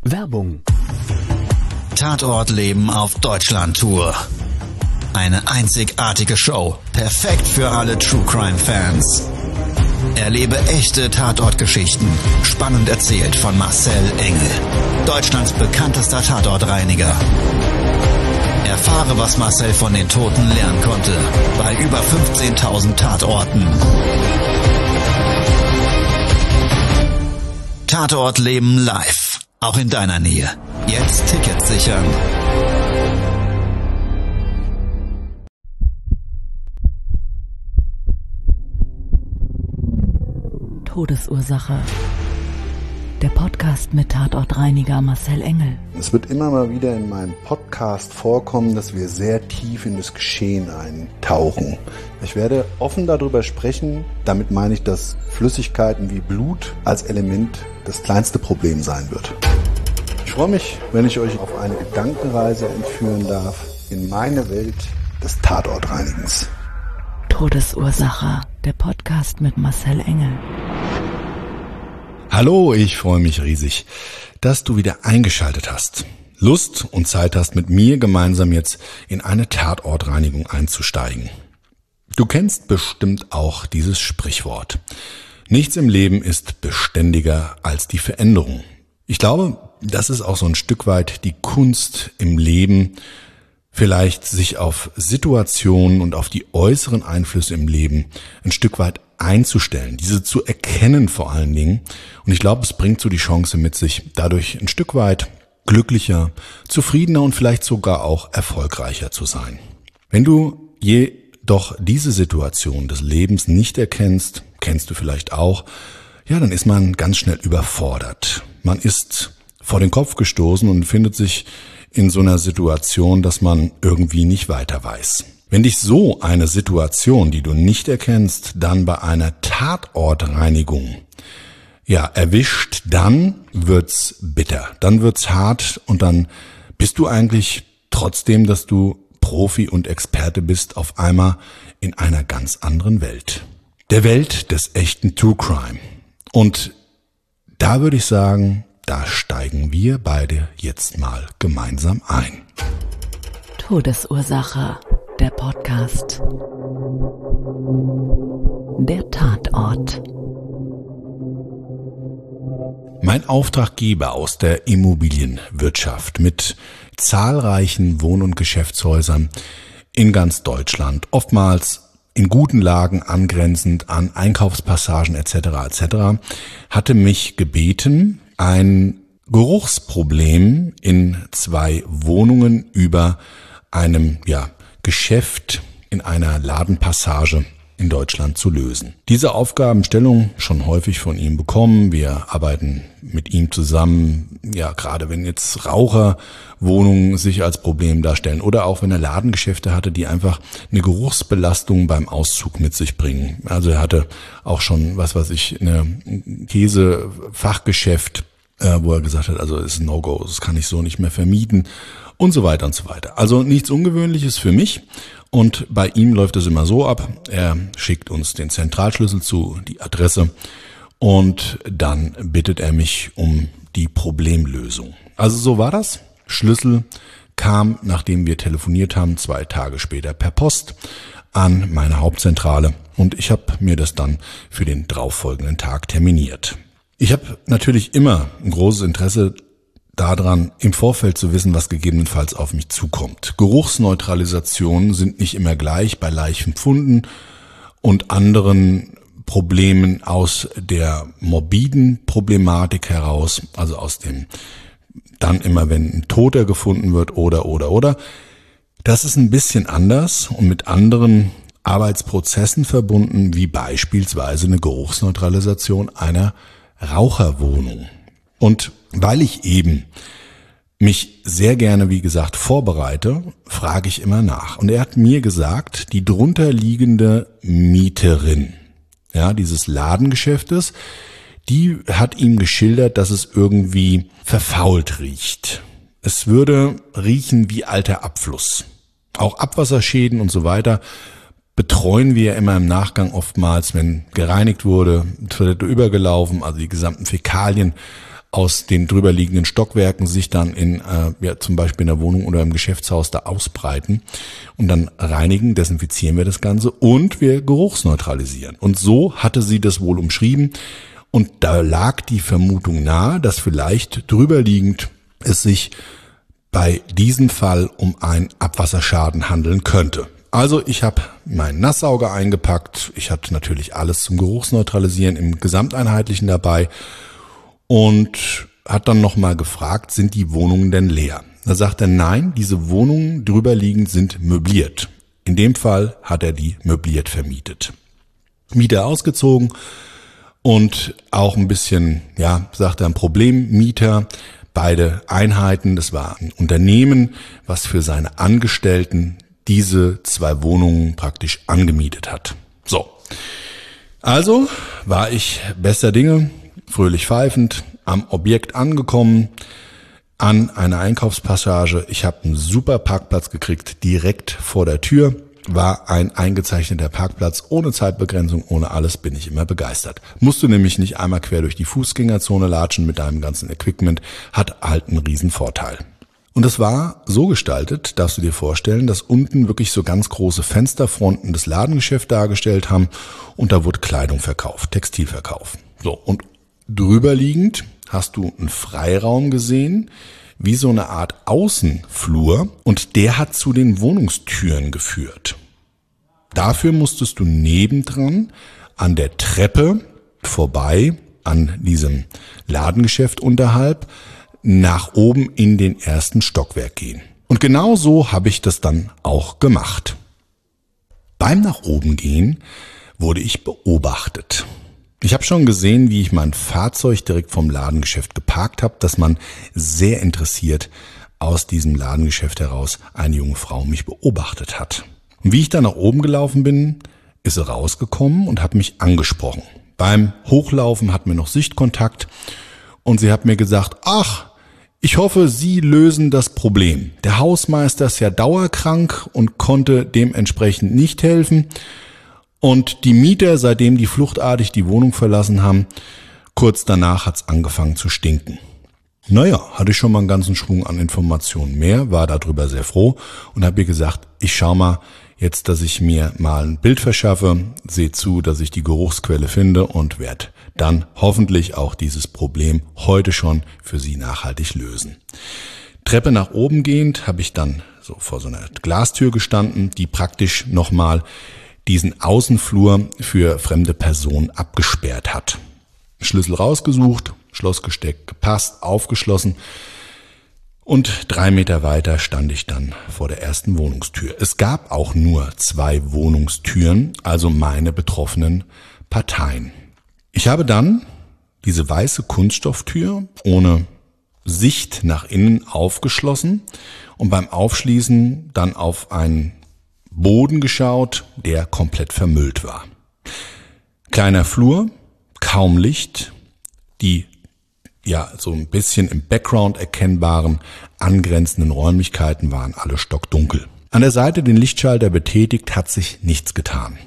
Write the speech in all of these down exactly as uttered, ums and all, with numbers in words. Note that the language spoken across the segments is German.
Werbung. Tatortleben auf Deutschland-Tour. Eine einzigartige Show, perfekt für alle True-Crime-Fans. Erlebe echte Tatortgeschichten, spannend erzählt von Marcel Engel, Deutschlands bekanntester Tatortreiniger. Erfahre, was Marcel von den Toten lernen konnte, bei über fünfzehntausend Tatorten. Tatortleben live, auch in deiner Nähe. Jetzt Tickets sichern. Todesursache. Der Podcast mit Tatortreiniger Marcel Engel. Es wird immer mal wieder in meinem Podcast vorkommen, dass wir sehr tief in das Geschehen eintauchen. Ich werde offen darüber sprechen. Damit meine ich, dass Flüssigkeiten wie Blut als Element das kleinste Problem sein wird. Ich freue mich, wenn ich euch auf eine Gedankenreise entführen darf in meine Welt des Tatortreinigens. Todesursache. Der Podcast mit Marcel Engel. Hallo, ich freue mich riesig, dass du wieder eingeschaltet hast. Lust und Zeit hast, mit mir gemeinsam jetzt in eine Tatortreinigung einzusteigen. Du kennst bestimmt auch dieses Sprichwort. Nichts im Leben ist beständiger als die Veränderung. Ich glaube, das ist auch so ein Stück weit die Kunst im Leben, vielleicht sich auf Situationen und auf die äußeren Einflüsse im Leben ein Stück weit einzustellen, diese zu erkennen vor allen Dingen. Und ich glaube, es bringt so die Chance mit sich, dadurch ein Stück weit glücklicher, zufriedener und vielleicht sogar auch erfolgreicher zu sein. Wenn du jedoch diese Situation des Lebens nicht erkennst, kennst du vielleicht auch, ja, dann ist man ganz schnell überfordert. Man ist vor den Kopf gestoßen und findet sich in so einer Situation, dass man irgendwie nicht weiter weiß. Wenn dich so eine Situation, die du nicht erkennst, dann bei einer Tatortreinigung ja erwischt, dann wird's bitter, dann wird's hart und dann bist du eigentlich trotzdem, dass du Profi und Experte bist, auf einmal in einer ganz anderen Welt. Der Welt des echten True Crime. Und da würde ich sagen, da steigen wir beide jetzt mal gemeinsam ein. Todesursache. Der Podcast. Der Tatort. Mein Auftraggeber aus der Immobilienwirtschaft mit zahlreichen Wohn- und Geschäftshäusern in ganz Deutschland, oftmals in guten Lagen angrenzend an Einkaufspassagen et cetera et cetera, hatte mich gebeten, ein Geruchsproblem in zwei Wohnungen über einem, ja, Geschäft in einer Ladenpassage in Deutschland zu lösen. Diese Aufgabenstellung schon häufig von ihm bekommen. Wir arbeiten mit ihm zusammen, ja, gerade wenn jetzt Raucherwohnungen sich als Problem darstellen oder auch wenn er Ladengeschäfte hatte, die einfach eine Geruchsbelastung beim Auszug mit sich bringen. Also er hatte auch schon, was weiß ich, eine Käsefachgeschäft, äh, wo er gesagt hat, also ist ein No-Go, das kann ich so nicht mehr vermieten. Und so weiter und so weiter. Also nichts Ungewöhnliches für mich. Und bei ihm läuft es immer so ab. Er schickt uns den Zentralschlüssel zu, die Adresse. Und dann bittet er mich um die Problemlösung. Also so war das. Schlüssel kam, nachdem wir telefoniert haben, zwei Tage später per Post an meine Hauptzentrale. Und ich habe mir das dann für den darauffolgenden Tag terminiert. Ich habe natürlich immer ein großes Interesse daran, im Vorfeld zu wissen, was gegebenenfalls auf mich zukommt. Geruchsneutralisationen sind nicht immer gleich bei leichten Pfunden und anderen Problemen aus der morbiden Problematik heraus, also aus dem dann immer, wenn ein Toter gefunden wird oder, oder, oder. Das ist ein bisschen anders und mit anderen Arbeitsprozessen verbunden, wie beispielsweise eine Geruchsneutralisation einer Raucherwohnung. Und weil ich eben mich sehr gerne, wie gesagt, vorbereite, frage ich immer nach. Und er hat mir gesagt, die drunterliegende Mieterin, ja, dieses Ladengeschäftes, die hat ihm geschildert, dass es irgendwie verfault riecht. Es würde riechen wie alter Abfluss. Auch Abwasserschäden und so weiter betreuen wir immer im Nachgang oftmals, wenn gereinigt wurde, Toilette übergelaufen, also die gesamten Fäkalien aus den drüberliegenden Stockwerken sich dann in äh, ja, zum Beispiel in der Wohnung oder im Geschäftshaus da ausbreiten und dann reinigen, desinfizieren wir das Ganze und wir geruchsneutralisieren. Und so hatte sie das wohl umschrieben und da lag die Vermutung nahe, dass vielleicht drüberliegend es sich bei diesem Fall um einen Abwasserschaden handeln könnte. Also ich habe meinen Nasssauger eingepackt, ich hatte natürlich alles zum Geruchsneutralisieren im Gesamteinheitlichen dabei und hat dann nochmal gefragt, sind die Wohnungen denn leer? Da sagt er, nein, diese Wohnungen drüberliegend sind möbliert. In dem Fall hat er die möbliert vermietet. Mieter ausgezogen und auch ein bisschen, ja, sagt er, ein Problemmieter. Beide Einheiten, das war ein Unternehmen, was für seine Angestellten diese zwei Wohnungen praktisch angemietet hat. So, also war ich bester Dinge, fröhlich pfeifend, am Objekt angekommen, an einer Einkaufspassage. Ich habe einen super Parkplatz gekriegt, direkt vor der Tür. War ein eingezeichneter Parkplatz, ohne Zeitbegrenzung, ohne alles, bin ich immer begeistert. Musst du nämlich nicht einmal quer durch die Fußgängerzone latschen mit deinem ganzen Equipment, hat halt einen riesen Vorteil. Und es war so gestaltet, darfst du dir vorstellen, dass unten wirklich so ganz große Fensterfronten das Ladengeschäft dargestellt haben und da wurde Kleidung verkauft, Textilverkauf. So, und drüberliegend hast du einen Freiraum gesehen, wie so eine Art Außenflur und der hat zu den Wohnungstüren geführt. Dafür musstest du nebendran an der Treppe vorbei, an diesem Ladengeschäft unterhalb, nach oben in den ersten Stockwerk gehen. Und genau so habe ich das dann auch gemacht. Beim nach oben gehen wurde ich beobachtet. Ich habe schon gesehen, wie ich mein Fahrzeug direkt vom Ladengeschäft geparkt habe, dass man sehr interessiert aus diesem Ladengeschäft heraus eine junge Frau mich beobachtet hat. Und wie ich da nach oben gelaufen bin, ist sie rausgekommen und hat mich angesprochen. Beim Hochlaufen hatten wir noch Sichtkontakt und sie hat mir gesagt, ach, ich hoffe, Sie lösen das Problem. Der Hausmeister ist ja dauerkrank und konnte dementsprechend nicht helfen. Und die Mieter, seitdem die fluchtartig die Wohnung verlassen haben, kurz danach hat's angefangen zu stinken. Naja, hatte ich schon mal einen ganzen Schwung an Informationen mehr, war darüber sehr froh und habe ihr gesagt, ich schau mal jetzt, dass ich mir mal ein Bild verschaffe, sehe zu, dass ich die Geruchsquelle finde und werde dann hoffentlich auch dieses Problem heute schon für Sie nachhaltig lösen. Treppe nach oben gehend habe ich dann so vor so einer Glastür gestanden, die praktisch nochmal diesen Außenflur für fremde Personen abgesperrt hat. Schlüssel rausgesucht, Schloss gesteckt, gepasst, aufgeschlossen und drei Meter weiter stand ich dann vor der ersten Wohnungstür. Es gab auch nur zwei Wohnungstüren, also meine betroffenen Parteien. Ich habe dann diese weiße Kunststofftür ohne Sicht nach innen aufgeschlossen und beim Aufschließen dann auf einen Boden geschaut, der komplett vermüllt war. Kleiner Flur, kaum Licht, die ja so ein bisschen im Background erkennbaren angrenzenden Räumlichkeiten waren alle stockdunkel. An der Seite den Lichtschalter betätigt, hat sich nichts getan.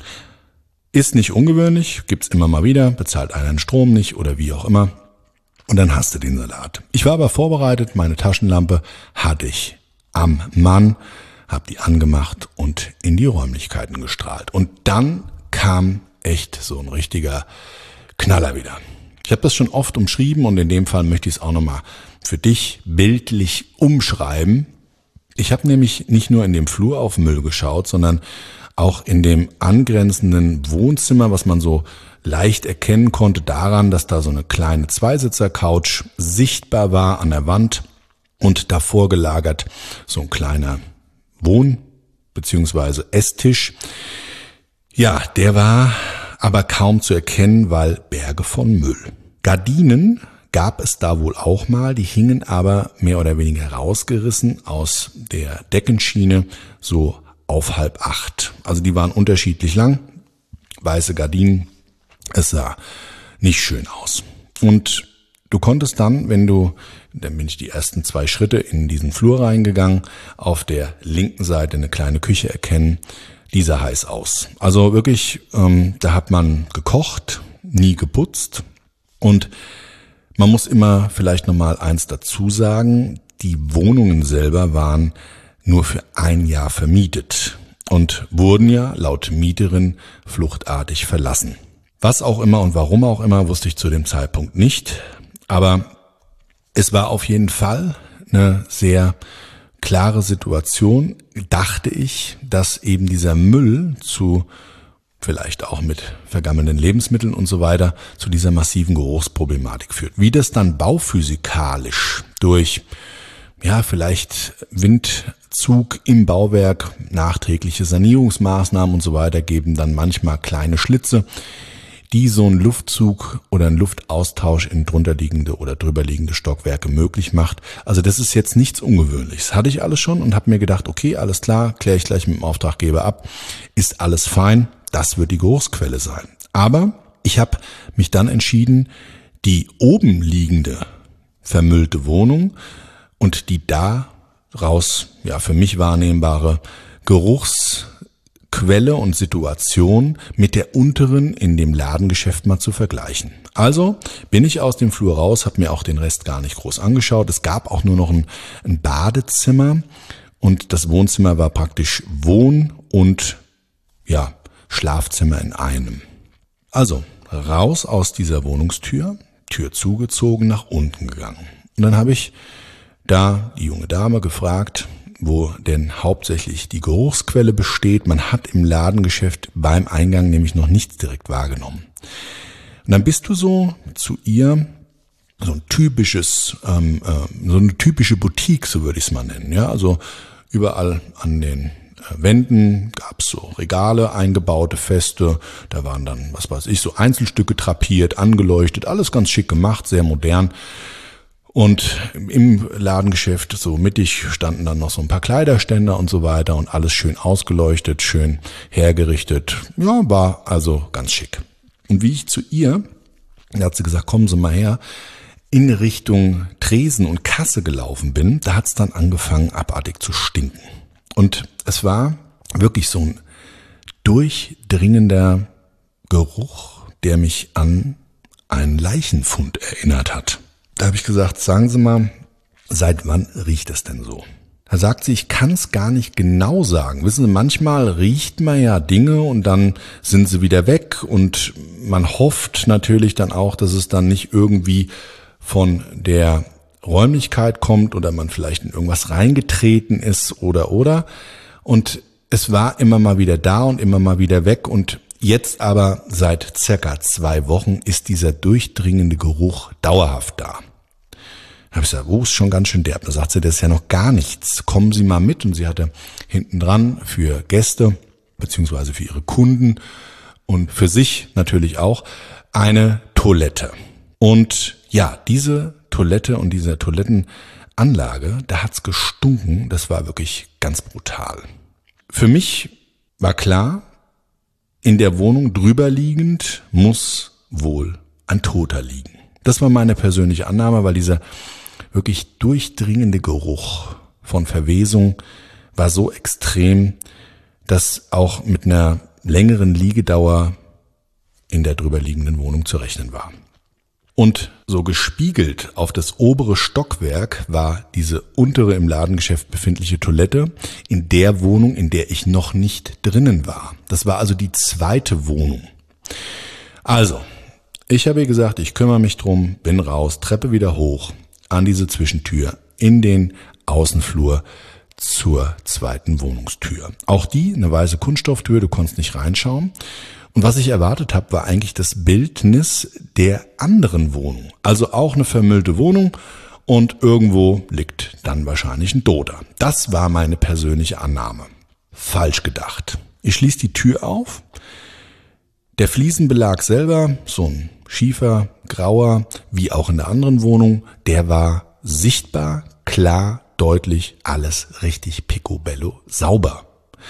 Ist nicht ungewöhnlich, gibt's immer mal wieder, bezahlt einer den Strom nicht oder wie auch immer. Und dann hast du den Salat. Ich war aber vorbereitet, meine Taschenlampe hatte ich am Mann, hab die angemacht und in die Räumlichkeiten gestrahlt. Und dann kam echt so ein richtiger Knaller wieder. Ich habe das schon oft umschrieben und in dem Fall möchte ich es auch nochmal für dich bildlich umschreiben. Ich habe nämlich nicht nur in dem Flur auf Müll geschaut, sondern auch in dem angrenzenden Wohnzimmer, was man so leicht erkennen konnte daran, dass da so eine kleine Zweisitzer-Couch sichtbar war an der Wand und davor gelagert so ein kleiner Wohn- bzw. Esstisch. Ja, der war aber kaum zu erkennen, weil Berge von Müll. Gardinen gab es da wohl auch mal, die hingen aber mehr oder weniger rausgerissen aus der Deckenschiene so auf halb acht. Also die waren unterschiedlich lang, weiße Gardinen, es sah nicht schön aus. Und du konntest dann, wenn du, dann bin ich die ersten zwei Schritte in diesen Flur reingegangen, auf der linken Seite eine kleine Küche erkennen, die sah heiß aus. Also wirklich, ähm, da hat man gekocht, nie geputzt und Man muss immer vielleicht nochmal eins dazu sagen, die Wohnungen selber waren nur für ein Jahr vermietet und wurden ja laut Mieterin fluchtartig verlassen. Was auch immer und warum auch immer, wusste ich zu dem Zeitpunkt nicht, aber es war auf jeden Fall eine sehr klare Situation, dachte ich, dass eben dieser Müll zu vielleicht auch mit vergammelnden Lebensmitteln und so weiter zu dieser massiven Geruchsproblematik führt. Wie das dann bauphysikalisch durch, ja, vielleicht Windzug im Bauwerk, nachträgliche Sanierungsmaßnahmen und so weiter geben dann manchmal kleine Schlitze, die so einen Luftzug oder einen Luftaustausch in drunterliegende oder drüberliegende Stockwerke möglich macht. Also das ist jetzt nichts Ungewöhnliches. Hatte ich alles schon und habe mir gedacht, okay, alles klar, kläre ich gleich mit dem Auftraggeber ab, ist alles fein, das wird die Geruchsquelle sein. Aber ich habe mich dann entschieden, die oben liegende vermüllte Wohnung und die daraus ja für mich wahrnehmbare Geruchsquelle und Situation mit der unteren in dem Ladengeschäft mal zu vergleichen. Also bin ich aus dem Flur raus, habe mir auch den Rest gar nicht groß angeschaut. Es gab auch nur noch ein, ein Badezimmer und das Wohnzimmer war praktisch Wohn- und ja Schlafzimmer in einem. Also raus aus dieser Wohnungstür, Tür zugezogen, nach unten gegangen. Und dann habe ich da die junge Dame gefragt, wo denn hauptsächlich die Geruchsquelle besteht. Man hat im Ladengeschäft beim Eingang nämlich noch nichts direkt wahrgenommen. Und dann bist du so zu ihr, so ein typisches, ähm, äh, so eine typische Boutique, so würde ich es mal nennen. Ja, also überall an den Wänden gab's so Regale, eingebaute Feste, da waren dann, was weiß ich, so Einzelstücke drapiert, angeleuchtet, alles ganz schick gemacht, sehr modern. Und im Ladengeschäft so mittig standen dann noch so ein paar Kleiderständer und so weiter und alles schön ausgeleuchtet, schön hergerichtet. Ja, war also ganz schick. Und wie ich zu ihr, da hat sie gesagt, kommen Sie mal her, in Richtung Tresen und Kasse gelaufen bin, da hat's dann angefangen abartig zu stinken. Und es war wirklich so ein durchdringender Geruch, der mich an einen Leichenfund erinnert hat. Da habe ich gesagt, sagen Sie mal, seit wann riecht es denn so? Da sagt sie, ich kann es gar nicht genau sagen. Wissen Sie, manchmal riecht man ja Dinge und dann sind sie wieder weg und man hofft natürlich dann auch, dass es dann nicht irgendwie von der Räumlichkeit kommt oder man vielleicht in irgendwas reingetreten ist oder oder und es war immer mal wieder da und immer mal wieder weg und jetzt aber seit circa zwei Wochen ist dieser durchdringende Geruch dauerhaft da. Da habe ich gesagt, oh, ist schon ganz schön derb. Da sagt sie, das ist ja noch gar nichts. Kommen Sie mal mit. Und sie hatte hinten dran für Gäste beziehungsweise für ihre Kunden und für sich natürlich auch eine Toilette. Und ja, diese Toilette und diese Toilettenanlage, da hat's gestunken, das war wirklich ganz brutal. Für mich war klar, in der Wohnung drüber liegend muss wohl ein Toter liegen. Das war meine persönliche Annahme, weil dieser wirklich durchdringende Geruch von Verwesung war so extrem, dass auch mit einer längeren Liegedauer in der drüber liegenden Wohnung zu rechnen war. Und so gespiegelt auf das obere Stockwerk war diese untere im Ladengeschäft befindliche Toilette in der Wohnung, in der ich noch nicht drinnen war. Das war also die zweite Wohnung. Also, ich habe ihr gesagt, ich kümmere mich drum, bin raus, Treppe wieder hoch an diese Zwischentür in den Außenflur zur zweiten Wohnungstür. Auch die, eine weiße Kunststofftür, du konntest nicht reinschauen. Und was ich erwartet habe, war eigentlich das Bildnis der anderen Wohnung. Also auch eine vermüllte Wohnung und irgendwo liegt dann wahrscheinlich ein Toter. Das war meine persönliche Annahme. Falsch gedacht. Ich schließe die Tür auf. Der Fliesenbelag selber, so ein schiefer, grauer, wie auch in der anderen Wohnung, der war sichtbar, klar, deutlich, alles richtig picobello sauber.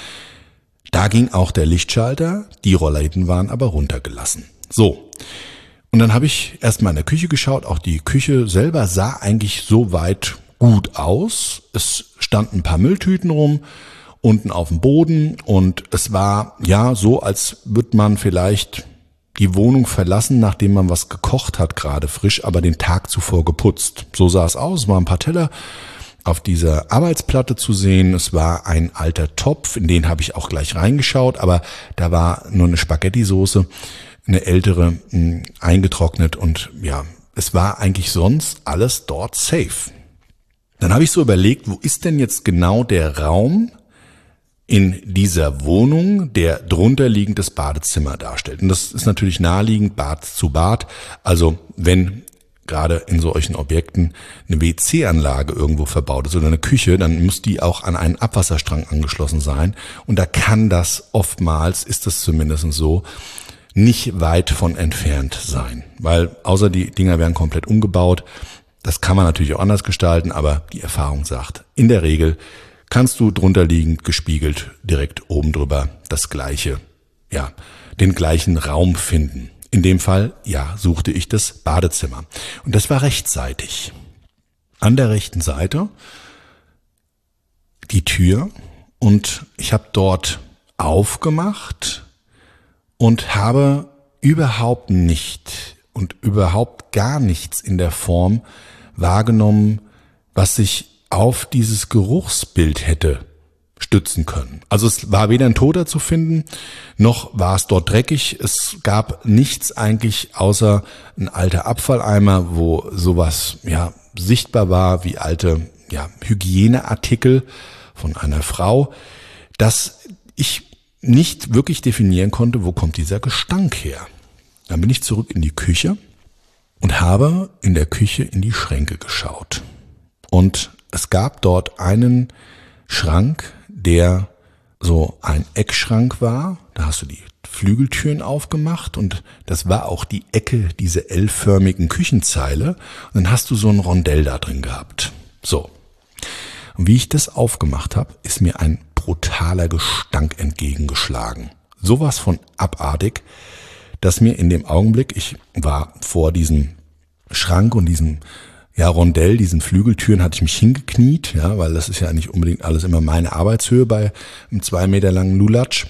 Da ging auch der Lichtschalter, die Rollläden waren aber runtergelassen. So, und dann habe ich erstmal in der Küche geschaut, auch die Küche selber sah eigentlich soweit gut aus. Es standen ein paar Mülltüten rum, unten auf dem Boden und es war ja so, als würde man vielleicht die Wohnung verlassen, nachdem man was gekocht hat, gerade frisch, aber den Tag zuvor geputzt. So sah es aus, es waren ein paar Teller auf dieser Arbeitsplatte zu sehen. Es war ein alter Topf, in den habe ich auch gleich reingeschaut, aber da war nur eine Spaghetti-Soße, eine ältere, mh, eingetrocknet und ja, es war eigentlich sonst alles dort safe. Dann habe ich so überlegt, wo ist denn jetzt genau der Raum in dieser Wohnung, der drunter liegend das Badezimmer darstellt. Und das ist natürlich naheliegend, Bad zu Bad. Also wenn gerade in solchen Objekten eine W C-Anlage irgendwo verbaut ist oder eine Küche, dann muss die auch an einen Abwasserstrang angeschlossen sein. Und da kann das oftmals, ist das zumindest so, nicht weit von entfernt sein. Weil außer die Dinger werden komplett umgebaut. Das kann man natürlich auch anders gestalten, aber die Erfahrung sagt, in der Regel kannst du drunter liegend gespiegelt direkt oben drüber das gleiche, ja, den gleichen Raum finden. In dem Fall, ja, suchte ich das Badezimmer. Und das war rechtsseitig. An der rechten Seite die Tür und ich habe dort aufgemacht und habe überhaupt nicht und überhaupt gar nichts in der Form wahrgenommen, was sich auf dieses Geruchsbild hätte stützen können. Also es war weder ein Toter zu finden, noch war es dort dreckig. Es gab nichts eigentlich außer ein alter Abfalleimer, wo sowas ja sichtbar war wie alte ja Hygieneartikel von einer Frau, dass ich nicht wirklich definieren konnte, wo kommt dieser Gestank her. Dann bin ich zurück in die Küche und habe in der Küche in die Schränke geschaut. Und es gab dort einen Schrank, der so ein Eckschrank war. Da hast du die Flügeltüren aufgemacht und das war auch die Ecke dieser L-förmigen Küchenzeile. Und dann hast du so ein Rondell da drin gehabt. So. Und wie ich das aufgemacht habe, ist mir ein brutaler Gestank entgegengeschlagen. Sowas von abartig, dass mir in dem Augenblick, ich war vor diesem Schrank und diesem ja, Rondell, diesen Flügeltüren hatte ich mich hingekniet, ja, weil das ist ja nicht unbedingt alles immer meine Arbeitshöhe bei einem zwei Meter langen Lulatsch.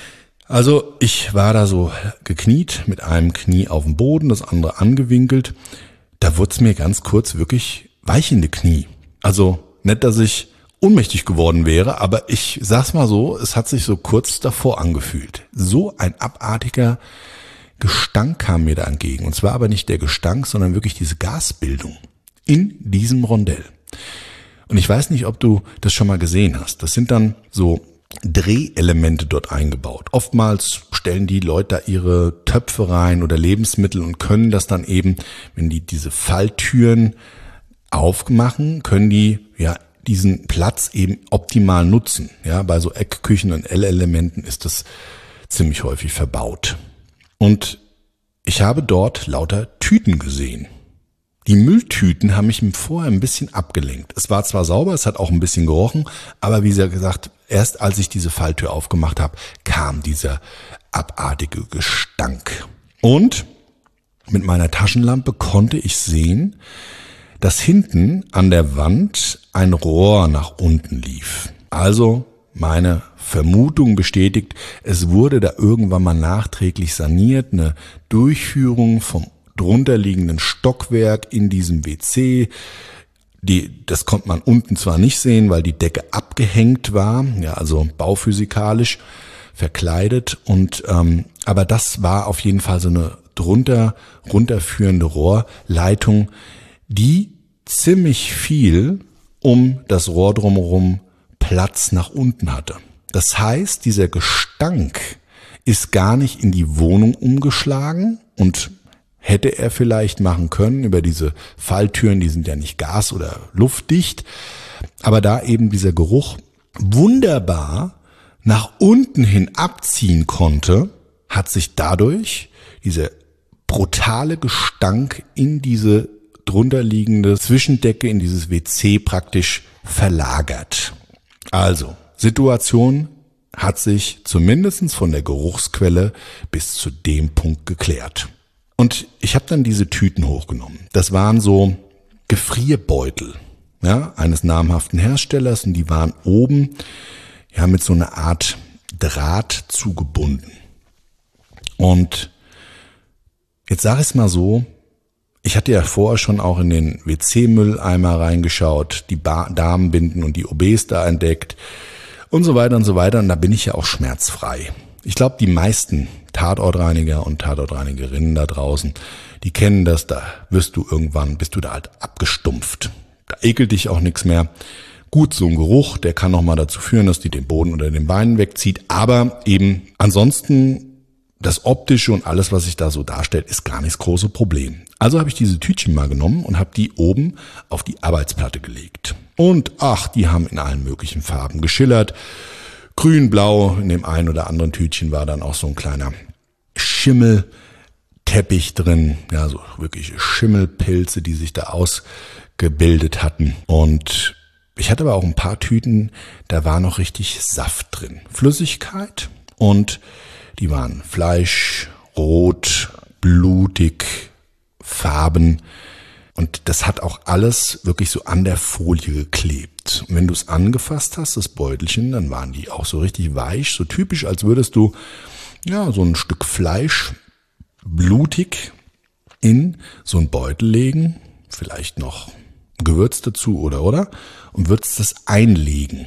Also ich war da so gekniet, mit einem Knie auf dem Boden, das andere angewinkelt. Da wurde es mir ganz kurz wirklich weich in die Knie. Also nicht, dass ich ohnmächtig geworden wäre, aber ich sag's mal so, es hat sich so kurz davor angefühlt. So ein abartiger Gestank kam mir da entgegen. Und zwar aber nicht der Gestank, sondern wirklich diese Gasbildung in diesem Rondell. Und ich weiß nicht, ob du das schon mal gesehen hast. Das sind dann so Drehelemente dort eingebaut. Oftmals stellen die Leute da ihre Töpfe rein oder Lebensmittel und können das dann eben, wenn die diese Falltüren aufmachen, können die ja diesen Platz eben optimal nutzen. Ja, bei so Eckküchen und L-Elementen ist das ziemlich häufig verbaut. Und ich habe dort lauter Tüten gesehen. Die Mülltüten haben mich vorher ein bisschen abgelenkt. Es war zwar sauber, es hat auch ein bisschen gerochen, aber wie gesagt, erst als ich diese Falltür aufgemacht habe, kam dieser abartige Gestank. Und mit meiner Taschenlampe konnte ich sehen, dass hinten an der Wand ein Rohr nach unten lief. Also meine Vermutung bestätigt, es wurde da irgendwann mal nachträglich saniert, eine Durchführung vom drunterliegenden Stockwerk in diesem W C. Die, das konnte man unten zwar nicht sehen, weil die Decke abgehängt war, ja, also bauphysikalisch verkleidet, und ähm, aber das war auf jeden Fall so eine drunter runterführende Rohrleitung, die ziemlich viel um das Rohr drumherum Platz nach unten hatte. Das heißt, dieser Gestank ist gar nicht in die Wohnung umgeschlagen, und hätte er vielleicht machen können über diese Falltüren, die sind ja nicht gas- oder luftdicht, aber da eben dieser Geruch wunderbar nach unten hin abziehen konnte, hat sich dadurch dieser brutale Gestank in diese drunterliegende Zwischendecke, in dieses W C praktisch verlagert. Also, Situation hat sich zumindest von der Geruchsquelle bis zu dem Punkt geklärt. Und ich habe dann diese Tüten hochgenommen. Das waren so Gefrierbeutel, ja, eines namhaften Herstellers, und die waren oben ja mit so einer Art Draht zugebunden. Und Jetzt sage ich es mal so, ich hatte ja vorher schon auch in den W C-Mülleimer reingeschaut, die ba- Damenbinden und die O Bs da entdeckt und so weiter und so weiter. Und da bin ich ja auch schmerzfrei. Ich glaube, die meisten Tatortreiniger und Tatortreinigerinnen da draußen, die kennen das, da wirst du irgendwann, bist du da halt abgestumpft. Da ekelt dich auch nichts mehr. Gut, so ein Geruch, der kann nochmal dazu führen, dass die den Boden unter den Beinen wegzieht. Aber eben ansonsten das Optische und alles, was sich da so darstellt, ist gar nicht das große Problem. Also habe ich diese Tütchen mal genommen und habe die oben auf die Arbeitsplatte gelegt. Und ach, die haben in allen möglichen Farben geschillert. Grün, blau, in dem einen oder anderen Tütchen war dann auch so ein kleiner Schimmelteppich drin. Ja, so wirklich Schimmelpilze, die sich da ausgebildet hatten. Und ich hatte aber auch ein paar Tüten, da war noch richtig Saft drin. Flüssigkeit und die waren Fleisch, rot, blutig, Farben. Und das hat auch alles wirklich so an der Folie geklebt. Und wenn du es angefasst hast, das Beutelchen, dann waren die auch so richtig weich, so typisch, als würdest du ja so ein Stück Fleisch blutig in so einen Beutel legen, vielleicht noch Gewürz dazu oder oder und würdest das einlegen.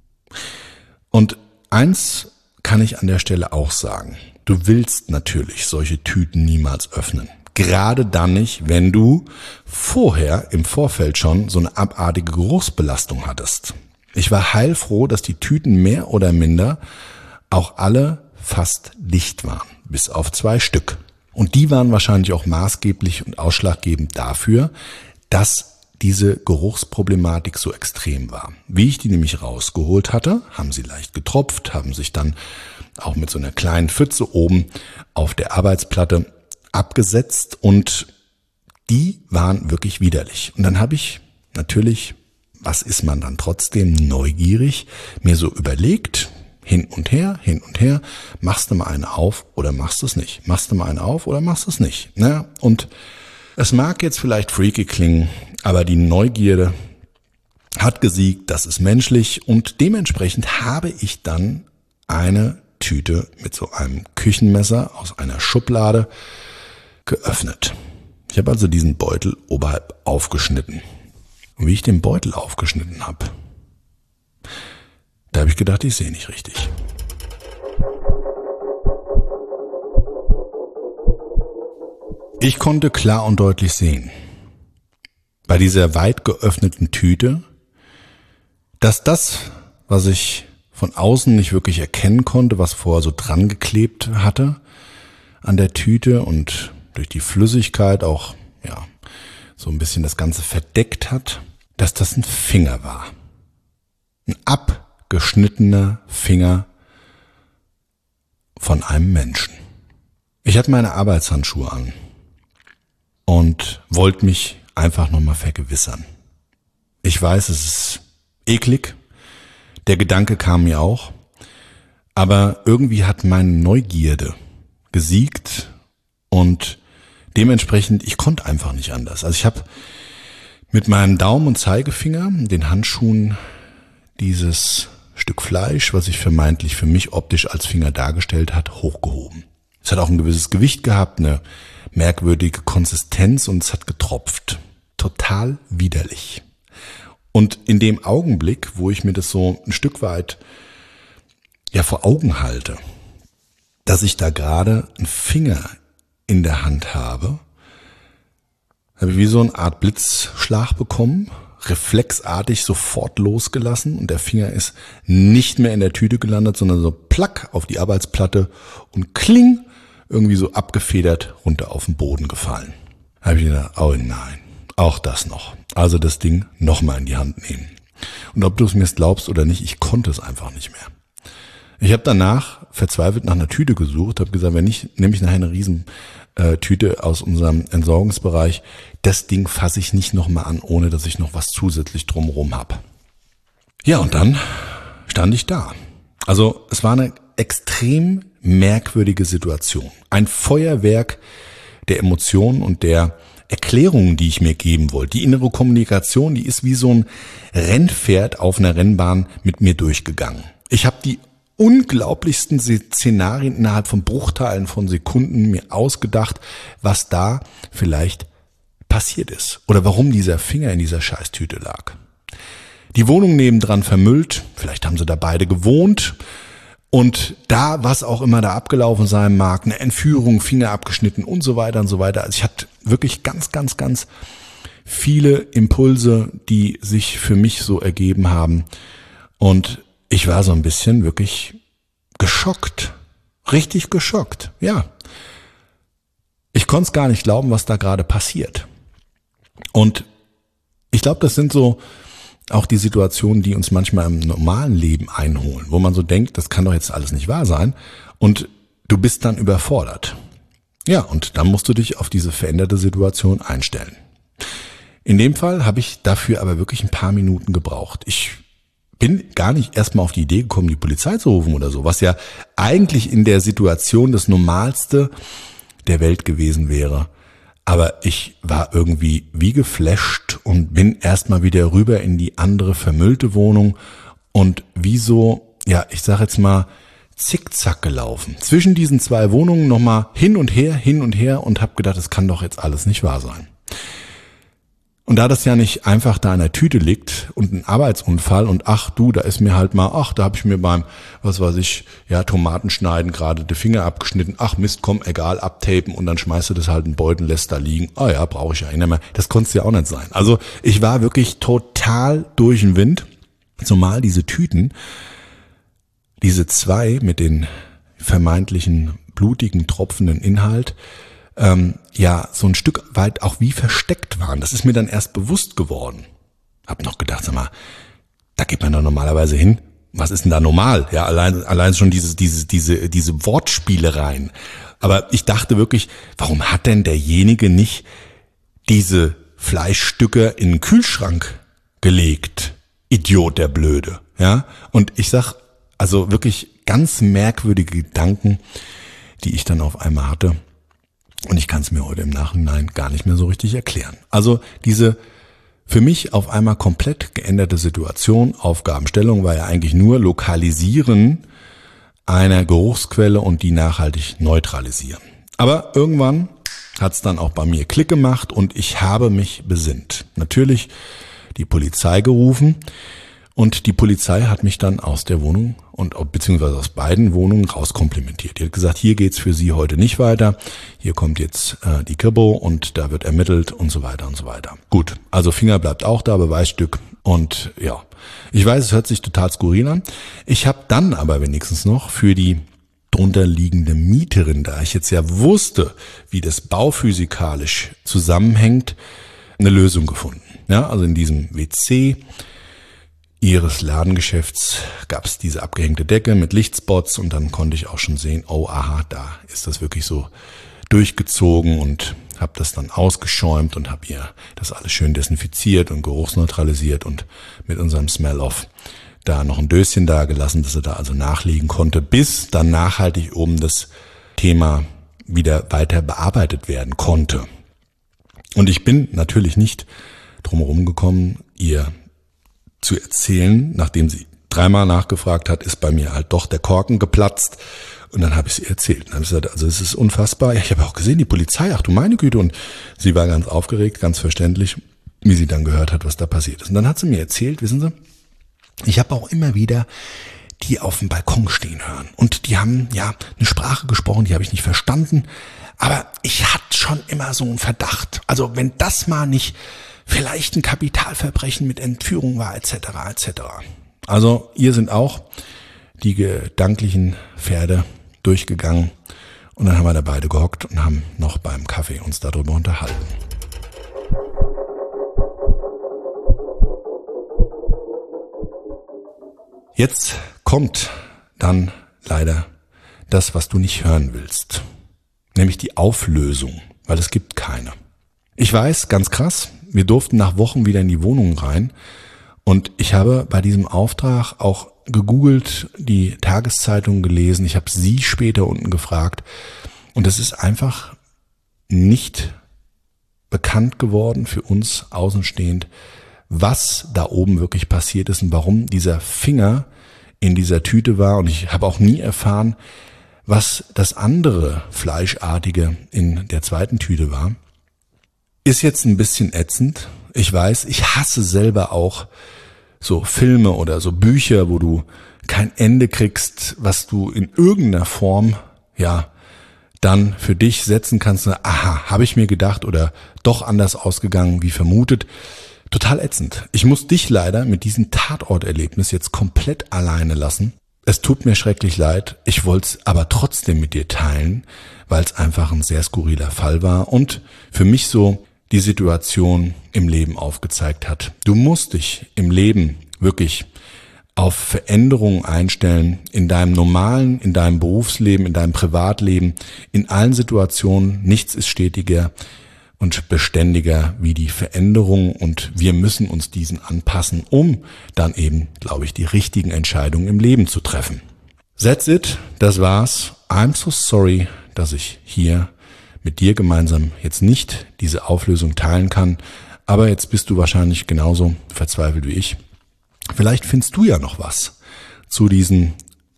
Und eins kann ich an der Stelle auch sagen: Du willst natürlich solche Tüten niemals öffnen. Gerade dann nicht, wenn du vorher im Vorfeld schon so eine abartige Geruchsbelastung hattest. Ich war heilfroh, dass die Tüten mehr oder minder auch alle fast dicht waren, bis auf zwei Stück. Und die waren wahrscheinlich auch maßgeblich und ausschlaggebend dafür, dass diese Geruchsproblematik so extrem war. Wie ich die nämlich rausgeholt hatte, haben sie leicht getropft, haben sich dann auch mit so einer kleinen Pfütze oben auf der Arbeitsplatte abgesetzt und die waren wirklich widerlich. Und dann habe ich natürlich, was ist man dann trotzdem, neugierig, mir so überlegt, hin und her, hin und her, machst du mal eine auf oder machst du es nicht? Machst du mal eine auf oder machst du es nicht? Na, und es mag jetzt vielleicht freaky klingen, aber die Neugierde hat gesiegt, das ist menschlich und dementsprechend habe ich dann eine Tüte mit so einem Küchenmesser aus einer Schublade geöffnet. Ich habe also diesen Beutel oberhalb aufgeschnitten. Und wie ich den Beutel aufgeschnitten habe, da habe ich gedacht, ich sehe nicht richtig. Ich konnte klar und deutlich sehen, bei dieser weit geöffneten Tüte, dass das, was ich von außen nicht wirklich erkennen konnte, was vorher so dran geklebt hatte an der Tüte und durch die Flüssigkeit auch ja so ein bisschen das Ganze verdeckt hat, dass das ein Finger war. Ein abgeschnittener Finger von einem Menschen. Ich hatte meine Arbeitshandschuhe an und wollte mich einfach nochmal vergewissern. Ich weiß, es ist eklig, der Gedanke kam mir auch, aber irgendwie hat meine Neugierde gesiegt und dementsprechend, ich konnte einfach nicht anders. Also ich habe mit meinem Daumen und Zeigefinger, den Handschuhen, dieses Stück Fleisch, was sich vermeintlich für mich optisch als Finger dargestellt hat, hochgehoben. Es hat auch ein gewisses Gewicht gehabt, eine merkwürdige Konsistenz und es hat getropft. Total widerlich. Und in dem Augenblick, wo ich mir das so ein Stück weit ja vor Augen halte, dass ich da gerade einen Finger in der Hand habe, habe ich wie so eine Art Blitzschlag bekommen, reflexartig sofort losgelassen und der Finger ist nicht mehr in der Tüte gelandet, sondern so plack auf die Arbeitsplatte und kling, irgendwie so abgefedert runter auf den Boden gefallen. Da habe ich gedacht, oh nein, auch das noch. Also das Ding nochmal in die Hand nehmen. Und ob du es mir glaubst oder nicht, ich konnte es einfach nicht mehr. Ich habe danach verzweifelt nach einer Tüte gesucht, habe gesagt, wenn nicht, nehme ich nachher eine riesen äh, Tüte aus unserem Entsorgungsbereich. Das Ding fasse ich nicht nochmal an, ohne dass ich noch was zusätzlich drumherum habe. Ja, und dann stand ich da. Also es war eine extrem merkwürdige Situation. Ein Feuerwerk der Emotionen und der Erklärungen, die ich mir geben wollte. Die innere Kommunikation, die ist wie so ein Rennpferd auf einer Rennbahn mit mir durchgegangen. Ich habe die unglaublichsten Szenarien innerhalb von Bruchteilen von Sekunden mir ausgedacht, was da vielleicht passiert ist oder warum dieser Finger in dieser Scheißtüte lag. Die Wohnung nebendran vermüllt, vielleicht haben sie da beide gewohnt und da, was auch immer da abgelaufen sein mag, eine Entführung, Finger abgeschnitten und so weiter und so weiter. Also ich hatte wirklich ganz, ganz, ganz viele Impulse, die sich für mich so ergeben haben und ich war so ein bisschen wirklich geschockt, richtig geschockt, ja. Ich konnte es gar nicht glauben, was da gerade passiert. Und ich glaube, das sind so auch die Situationen, die uns manchmal im normalen Leben einholen, wo man so denkt, das kann doch jetzt alles nicht wahr sein und du bist dann überfordert. Ja, und dann musst du dich auf diese veränderte Situation einstellen. In dem Fall habe ich dafür aber wirklich ein paar Minuten gebraucht. Ich bin gar nicht erstmal auf die Idee gekommen, die Polizei zu rufen oder so, was ja eigentlich in der Situation das Normalste der Welt gewesen wäre. Aber ich war irgendwie wie geflasht und bin erstmal wieder rüber in die andere vermüllte Wohnung und wie so, ja, ich sag jetzt mal, zickzack gelaufen. Zwischen diesen zwei Wohnungen nochmal hin und her, hin und her und hab gedacht, das kann doch jetzt alles nicht wahr sein. Und da das ja nicht einfach da in der Tüte liegt und ein Arbeitsunfall und ach du, da ist mir halt mal, ach, da habe ich mir beim, was weiß ich, ja, Tomatenschneiden gerade die Finger abgeschnitten, ach Mist, komm, egal, abtapen und dann schmeißt du das halt in den Beutel, lässt da liegen, ah oh ja, brauche ich ja nicht mehr. Das konnte es ja auch nicht sein. Also ich war wirklich total durch den Wind, zumal diese Tüten, diese zwei mit den vermeintlichen blutigen, tropfenden Inhalt, Ähm, ja, so ein Stück weit auch wie versteckt waren. Das ist mir dann erst bewusst geworden. Hab noch gedacht, sag mal, da geht man doch normalerweise hin. Was ist denn da normal? Ja, allein, allein schon diese, diese, diese, diese Wortspielereien. Aber ich dachte wirklich, warum hat denn derjenige nicht diese Fleischstücke in den Kühlschrank gelegt? Idiot, der Blöde. Ja, und ich sag, also wirklich ganz merkwürdige Gedanken, die ich dann auf einmal hatte. Und ich kann es mir heute im Nachhinein gar nicht mehr so richtig erklären. Also diese für mich auf einmal komplett geänderte Situation, Aufgabenstellung war ja eigentlich nur Lokalisieren einer Geruchsquelle und die nachhaltig neutralisieren. Aber irgendwann hat es dann auch bei mir Klick gemacht und ich habe mich besinnt. Natürlich die Polizei gerufen und die Polizei hat mich dann aus der Wohnung und beziehungsweise aus beiden Wohnungen rauskomplimentiert. Die hat gesagt, hier geht's für Sie heute nicht weiter. Hier kommt jetzt äh, die Kripo und da wird ermittelt und so weiter und so weiter. Gut, also Finger bleibt auch da, Beweisstück und ja, ich weiß, es hört sich total skurril an. Ich habe dann aber wenigstens noch für die drunter liegende Mieterin, da ich jetzt ja wusste, wie das bauphysikalisch zusammenhängt, eine Lösung gefunden. Ja, also in diesem W C ihres Ladengeschäfts gab es diese abgehängte Decke mit Lichtspots und dann konnte ich auch schon sehen, oh aha, da ist das wirklich so durchgezogen und habe das dann ausgeschäumt und habe ihr das alles schön desinfiziert und geruchsneutralisiert und mit unserem Smell-Off da noch ein Döschen da gelassen, dass sie da also nachlegen konnte, bis dann nachhaltig oben das Thema wieder weiter bearbeitet werden konnte. Und ich bin natürlich nicht drumherum gekommen, ihr zu erzählen, nachdem sie dreimal nachgefragt hat, ist bei mir halt doch der Korken geplatzt und dann habe ich es ihr erzählt. Dann habe ich gesagt, also es ist unfassbar. Ich habe auch gesehen, die Polizei, ach du meine Güte, und sie war ganz aufgeregt, ganz verständlich, wie sie dann gehört hat, was da passiert ist. Und dann hat sie mir erzählt, wissen Sie, ich habe auch immer wieder die auf dem Balkon stehen hören und die haben ja eine Sprache gesprochen, die habe ich nicht verstanden, aber ich hatte schon immer so einen Verdacht. Also wenn das mal nicht vielleicht ein Kapitalverbrechen mit Entführung war, et cetera et cetera. Also hier sind auch die gedanklichen Pferde durchgegangen und dann haben wir da beide gehockt und haben noch beim Kaffee uns darüber unterhalten. Jetzt kommt dann leider das, was du nicht hören willst, nämlich die Auflösung, weil es gibt keine. Ich weiß, ganz krass, wir durften nach Wochen wieder in die Wohnung rein und ich habe bei diesem Auftrag auch gegoogelt, die Tageszeitung gelesen, ich habe sie später unten gefragt und es ist einfach nicht bekannt geworden für uns außenstehend, was da oben wirklich passiert ist und warum dieser Finger in dieser Tüte war und ich habe auch nie erfahren, was das andere Fleischartige in der zweiten Tüte war. Ist jetzt ein bisschen ätzend. Ich weiß, ich hasse selber auch so Filme oder so Bücher, wo du kein Ende kriegst, was du in irgendeiner Form, ja, dann für dich setzen kannst. Aha, habe ich mir gedacht oder doch anders ausgegangen wie vermutet. Total ätzend. Ich muss dich leider mit diesem Tatorterlebnis jetzt komplett alleine lassen. Es tut mir schrecklich leid. Ich wollte es aber trotzdem mit dir teilen, weil es einfach ein sehr skurriler Fall war und für mich so die Situation im Leben aufgezeigt hat. Du musst dich im Leben wirklich auf Veränderungen einstellen, in deinem normalen, in deinem Berufsleben, in deinem Privatleben, in allen Situationen. Nichts ist stetiger und beständiger wie die Veränderung und wir müssen uns diesen anpassen, um dann eben, glaube ich, die richtigen Entscheidungen im Leben zu treffen. That's it, das war's. I'm so sorry, dass ich hier mit dir gemeinsam jetzt nicht diese Auflösung teilen kann, aber jetzt bist du wahrscheinlich genauso verzweifelt wie ich. Vielleicht findest du ja noch was zu diesem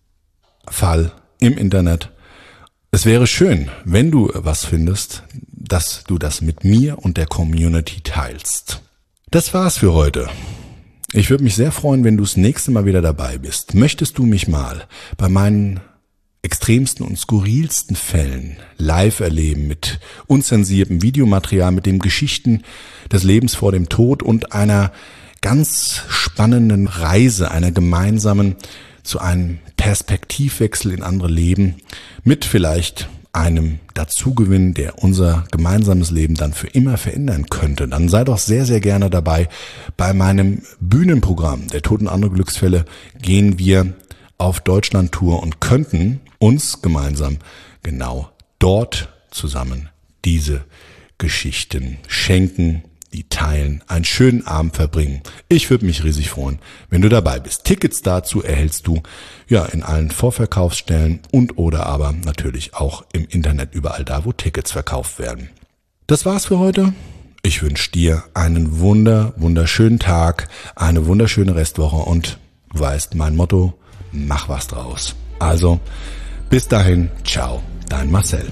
Fall im Internet. Es wäre schön, wenn du was findest, dass du das mit mir und der Community teilst. Das war's für heute. Ich würde mich sehr freuen, wenn du das nächste Mal wieder dabei bist. Möchtest du mich mal bei meinen extremsten und skurrilsten Fällen live erleben mit unzensiertem Videomaterial, mit den Geschichten des Lebens vor dem Tod und einer ganz spannenden Reise, einer gemeinsamen zu einem Perspektivwechsel in andere Leben mit vielleicht einem Dazugewinn, der unser gemeinsames Leben dann für immer verändern könnte, dann sei doch sehr, sehr gerne dabei. Bei meinem Bühnenprogramm der Tod und andere Glücksfälle gehen wir auf Deutschland-Tour und könnten uns gemeinsam genau dort zusammen diese Geschichten schenken, die teilen, einen schönen Abend verbringen. Ich würde mich riesig freuen, wenn du dabei bist. Tickets dazu erhältst du ja in allen Vorverkaufsstellen und oder aber natürlich auch im Internet überall da, wo Tickets verkauft werden. Das war's für heute. Ich wünsche dir einen wunder, wunderschönen Tag, eine wunderschöne Restwoche und du weißt mein Motto, mach was draus. Also, bis dahin, ciao, dein Marcel.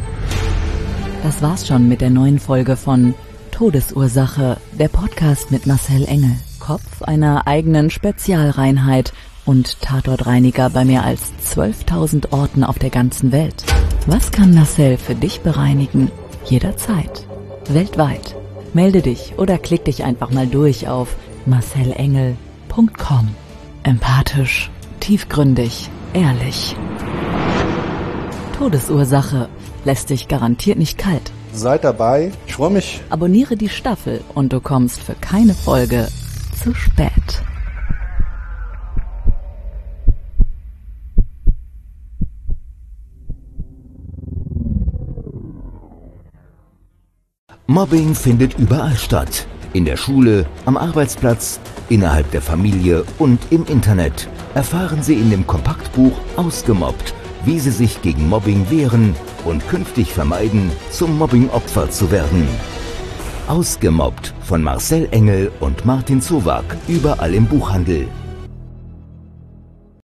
Das war's schon mit der neuen Folge von Todesursache, der Podcast mit Marcel Engel, Kopf einer eigenen Spezialreinheit und Tatortreiniger bei mehr als zwölftausend Orten auf der ganzen Welt. Was kann Marcel für dich bereinigen? Jederzeit. Weltweit. Melde dich oder klick dich einfach mal durch auf marcel engel punkt com. Empathisch, tiefgründig, ehrlich. Todesursache lässt dich garantiert nicht kalt. Seid dabei. Ich freue mich. Abonniere die Staffel und du kommst für keine Folge zu spät. Mobbing findet überall statt. In der Schule, am Arbeitsplatz, innerhalb der Familie und im Internet. Erfahren Sie in dem Kompaktbuch Ausgemobbt, wie Sie sich gegen Mobbing wehren und künftig vermeiden, zum Mobbing-Opfer zu werden. Ausgemobbt von Marcel Engel und Martin Zowak, überall im Buchhandel.